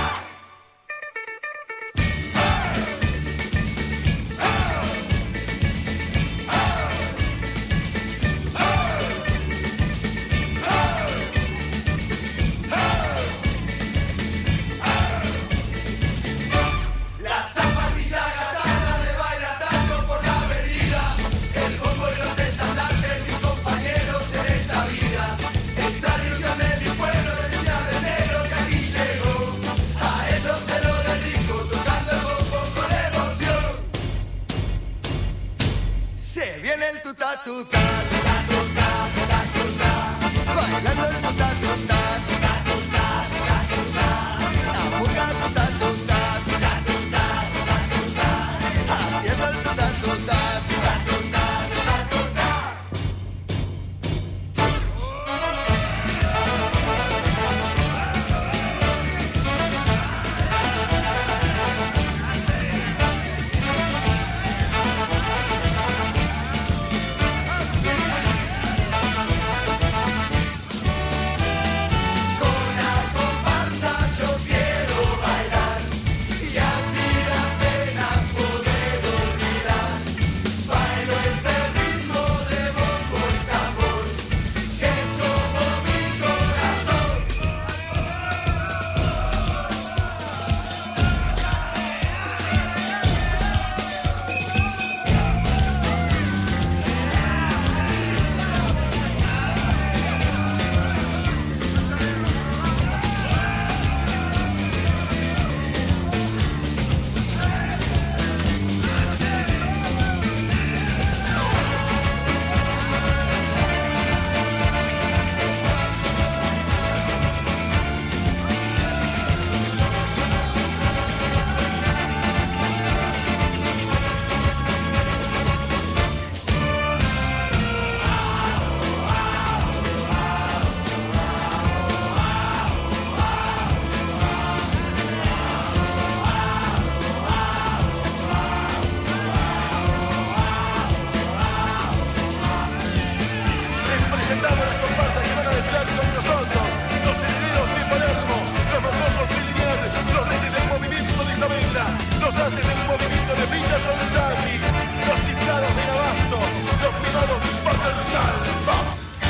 presentamos las comparsas que van a desfilar con nosotros. Los herederos de Palermo, los verdosos de Liniers, los reyes del movimiento de Isabela, los haces del movimiento de Villa Soldati, los chiflados de Abasto, los privados del Paternal. ¡Vamos!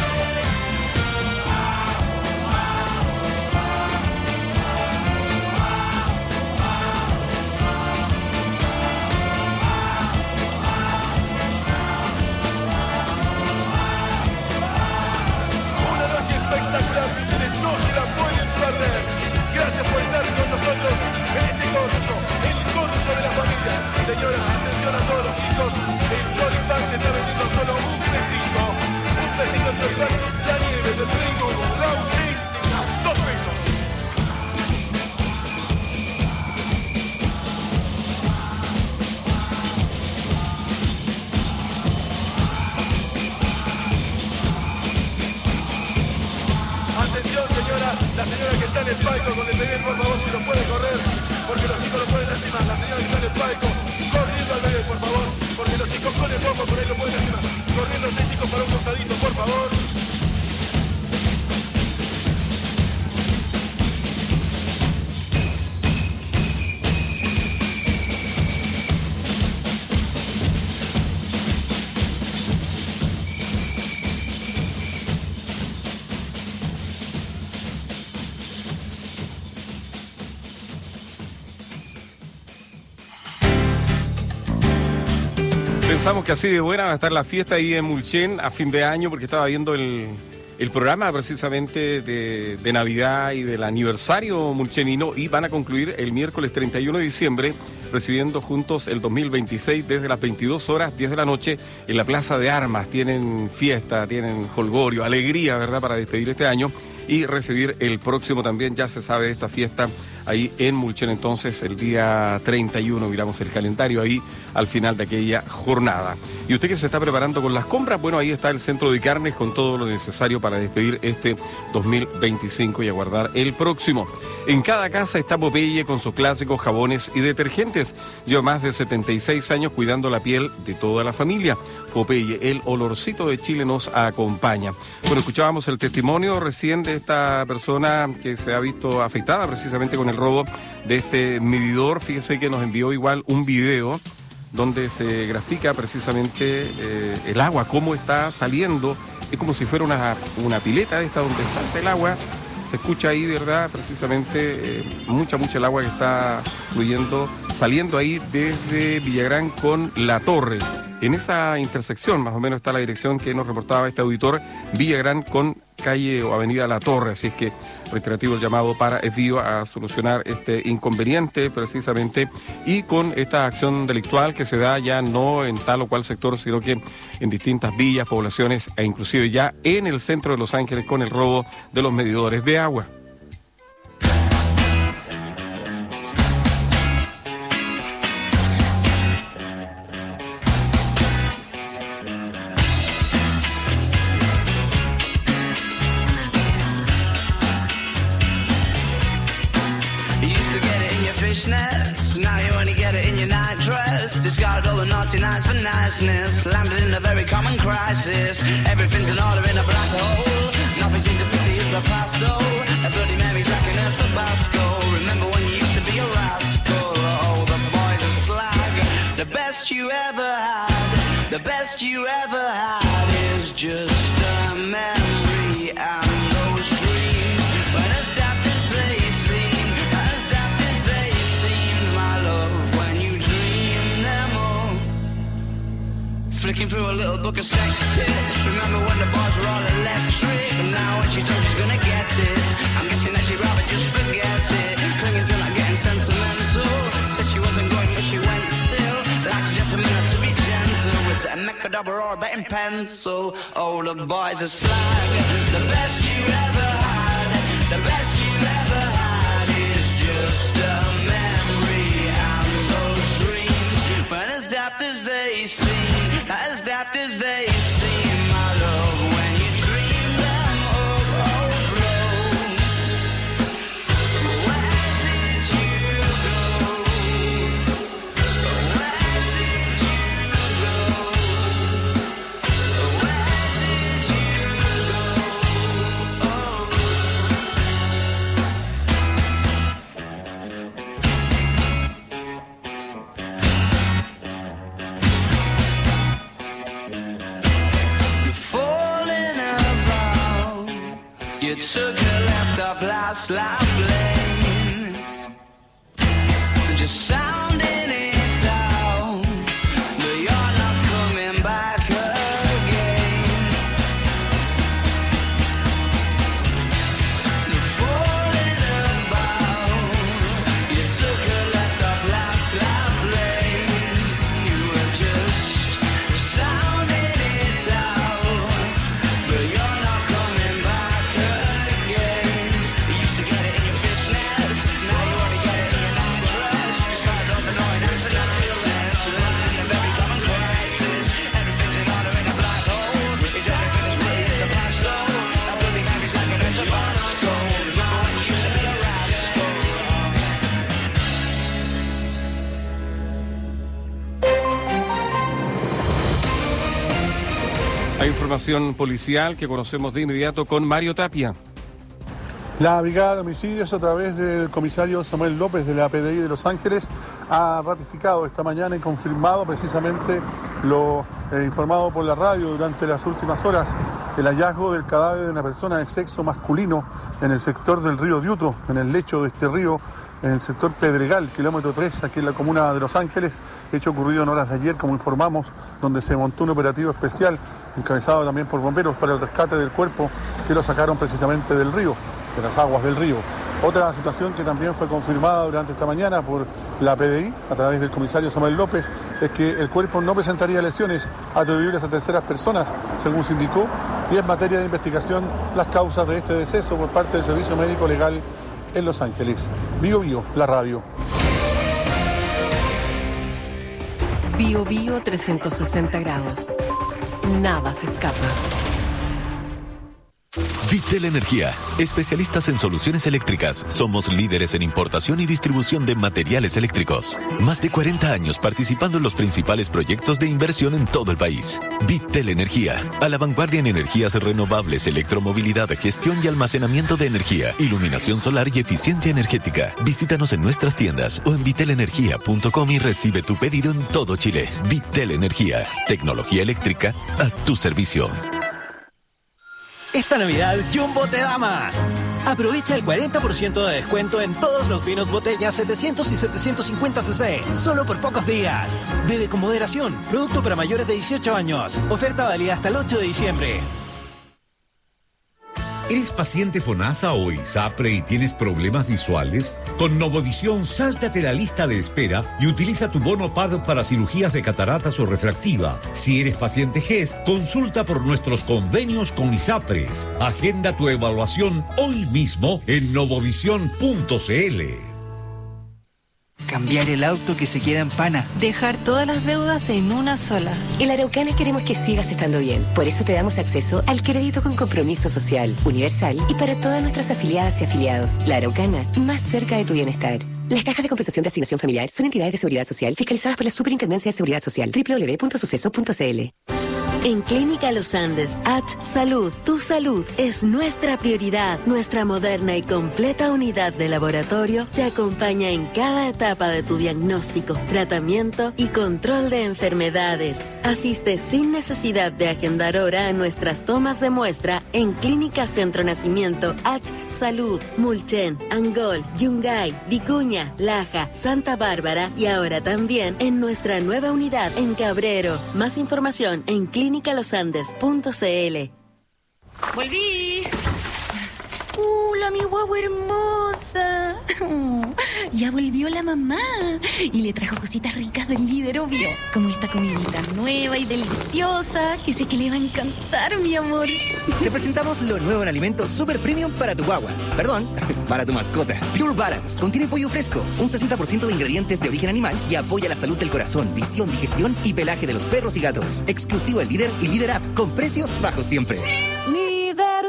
Espectacular que ustedes no se la pueden perder. Gracias por estar con nosotros en este corso, el corso de la familia. Señora, atención a todos los chicos, el choripán se está vendiendo solo un pesito el choripán, la nieve del Reino la auténtica, 2 pesos. Atención señora, la señora que está en el palco con el bebé, por favor, si lo puede correr, porque los chicos lo pueden lastimar. La señora que está en el palco, corriendo al bebé, por favor, porque los chicos con el bombo por ahí lo pueden lastimar. Corriendo 6 chicos para un costadito, por favor. Pensamos que así de buena va a estar la fiesta ahí en Mulchen a fin de año, porque estaba viendo el programa precisamente de Navidad y del aniversario mulchenino, y van a concluir el miércoles 31 de diciembre recibiendo juntos el 2026 desde las 22 horas, 10 de la noche en la Plaza de Armas. Tienen fiesta, tienen jolgorio, alegría, ¿verdad?, para despedir este año y recibir el próximo también. Ya se sabe de esta fiesta ahí en Mulchen, entonces el día 31, miramos el calendario ahí al final de aquella jornada. Y usted que se está preparando con las compras, bueno, ahí está el centro de carnes con todo lo necesario para despedir este 2025 y aguardar el próximo. En cada casa está Popeye con sus clásicos jabones y detergentes. Lleva más de 76 años cuidando la piel de toda la familia. Popeye, el olorcito de Chile nos acompaña. Bueno, escuchábamos el testimonio recién de esta persona que se ha visto afectada precisamente con el robo de este medidor. Fíjese que nos envió igual un video donde se grafica precisamente el agua, cómo está saliendo. Es como si fuera una pileta esta donde salta el agua. Se escucha ahí, ¿verdad?, precisamente mucha el agua que está fluyendo, saliendo ahí desde Villagrán con La Torre. En esa intersección más o menos está la dirección que nos reportaba este auditor, Villagrán con calle o avenida La Torre. Así es que reiterativo el llamado para ESDIO a solucionar este inconveniente precisamente, y con esta acción delictual que se da ya no en tal o cual sector, sino que en distintas villas, poblaciones e inclusive ya en el centro de Los Ángeles con el robo de los medidores de agua. Now you only get it in your night dress. Discarded all the naughty nights for niceness. Landed in a very common crisis. Everything's in order in a black hole. Nothing seems to pity is the past though. A Bloody Mary's lacking a Tabasco. Remember when you used to be a rascal? Oh, the boys are slag. The best you ever had, the best you ever had is just a memory and those dreams. When as daft as they seem, as daft as they seem, my love, when you dream them all. Flicking through a little book of sex tips. Remember when the bars were all electric? And now when she told she's gonna get it, I'm guessing that she'd rather just forget it. Clinging to not getting sentimental. Said she wasn't going but she went still. Like a gentleman had to be gentle. Was it a Mechadobber or a betting pencil? Oh, the boys are slag. The best you ever had, the best you ever had is just a memory and those dreams. But as daft as they seem, as daft as they seem, my love, when you dream them overflow. Where did you go? Where did you go? Where did you go? You took a left off last life lane. Just sounding it out, but you're not coming back again. The falling about, you took a left off last life lane. You were just sounding it out, but you're not coming back again. You used to get it in your fishnets, now you only get it in your nightdress. You started off annoying and relentless, living in a very common crisis. Everything's in order in a black hole. Is everything as real as the past though? That bloody memory's like an Tabasco. Now I used to be a rascal. Hay información policial que conocemos de inmediato con Mario Tapia. La Brigada de Homicidios, a través del comisario Samuel López de la PDI de Los Ángeles, ha ratificado esta mañana y confirmado precisamente lo informado por la radio durante las últimas horas, el hallazgo del cadáver de una persona de sexo masculino en el sector del río Diuto, en el lecho de este río, en el sector Pedregal, kilómetro 3, aquí en la comuna de Los Ángeles, hecho ocurrido en horas de ayer, como informamos, donde se montó un operativo especial, encabezado también por bomberos, para el rescate del cuerpo, que lo sacaron precisamente del río, de las aguas del río. Otra situación que también fue confirmada durante esta mañana por la PDI, a través del comisario Samuel López, es que el cuerpo no presentaría lesiones atribuibles a terceras personas, según se indicó, y es materia de investigación las causas de este deceso por parte del Servicio Médico Legal en Los Ángeles. Bio Bio, la radio. Bio Bio 360 grados. Nada se escapa. Vitel Energía, especialistas en soluciones eléctricas. Somos líderes en importación y distribución de materiales eléctricos. Más de 40 años participando en los principales proyectos de inversión en todo el país. Vitel Energía, a la vanguardia en energías renovables, electromovilidad, gestión y almacenamiento de energía, iluminación solar y eficiencia energética. Visítanos en nuestras tiendas o en vitelenergia.com y recibe tu pedido en todo Chile. Vitel Energía, tecnología eléctrica a tu servicio. Esta Navidad, Jumbo te da más. Aprovecha el 40% de descuento en todos los vinos botellas 700 y 750 cc, solo por pocos días. Bebe con moderación. Producto para mayores de 18 años. Oferta válida hasta el 8 de diciembre. ¿Eres paciente FONASA o ISAPRE y tienes problemas visuales? Con Novovisión, sáltate la lista de espera y utiliza tu bono PAD para cirugías de cataratas o refractiva. Si eres paciente GES, consulta por nuestros convenios con ISAPRES. Agenda tu evaluación hoy mismo en novovisión.cl. Cambiar el auto que se queda en pana. Dejar todas las deudas en una sola. En La Araucana queremos que sigas estando bien. Por eso te damos acceso al crédito con compromiso social, universal y para todas nuestras afiliadas y afiliados. La Araucana, más cerca de tu bienestar. Las cajas de compensación de asignación familiar son entidades de seguridad social fiscalizadas por la Superintendencia de Seguridad Social. www.suceso.cl. En Clínica Los Andes, H Salud, tu salud es nuestra prioridad. Nuestra moderna y completa unidad de laboratorio te acompaña en cada etapa de tu diagnóstico, tratamiento y control de enfermedades. Asiste sin necesidad de agendar hora a nuestras tomas de muestra en Clínica Centro Nacimiento H Salud, Mulchen, Angol, Yungay, Vicuña, Laja, Santa Bárbara y ahora también en nuestra nueva unidad en Cabrero. Más información en clinicalosandes.cl. ¡Volví! ¡Hola, mi guagua hermosa! Ya volvió la mamá y le trajo cositas ricas del Líder, obvio. Como esta comidita nueva y deliciosa que sé que le va a encantar, mi amor. Te presentamos lo nuevo en alimentos super premium para tu guagua. Perdón, para tu mascota. Pure Balance contiene pollo fresco, un 60% de ingredientes de origen animal y apoya la salud del corazón, visión, digestión y pelaje de los perros y gatos. Exclusivo en Líder y Líder App, con precios bajos siempre. Líder.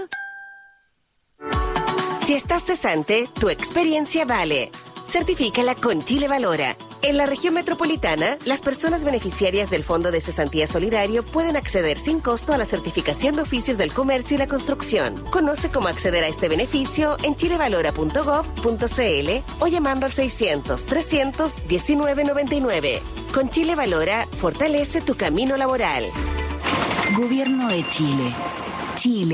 Si estás cesante, tu experiencia vale. Certifícala con Chile Valora. En la región metropolitana, las personas beneficiarias del Fondo de Cesantía Solidario pueden acceder sin costo a la certificación de oficios del comercio y la construcción. Conoce cómo acceder a este beneficio en chilevalora.gov.cl o llamando al 600-300-1999. Con Chile Valora, fortalece tu camino laboral. Gobierno de Chile. Chile.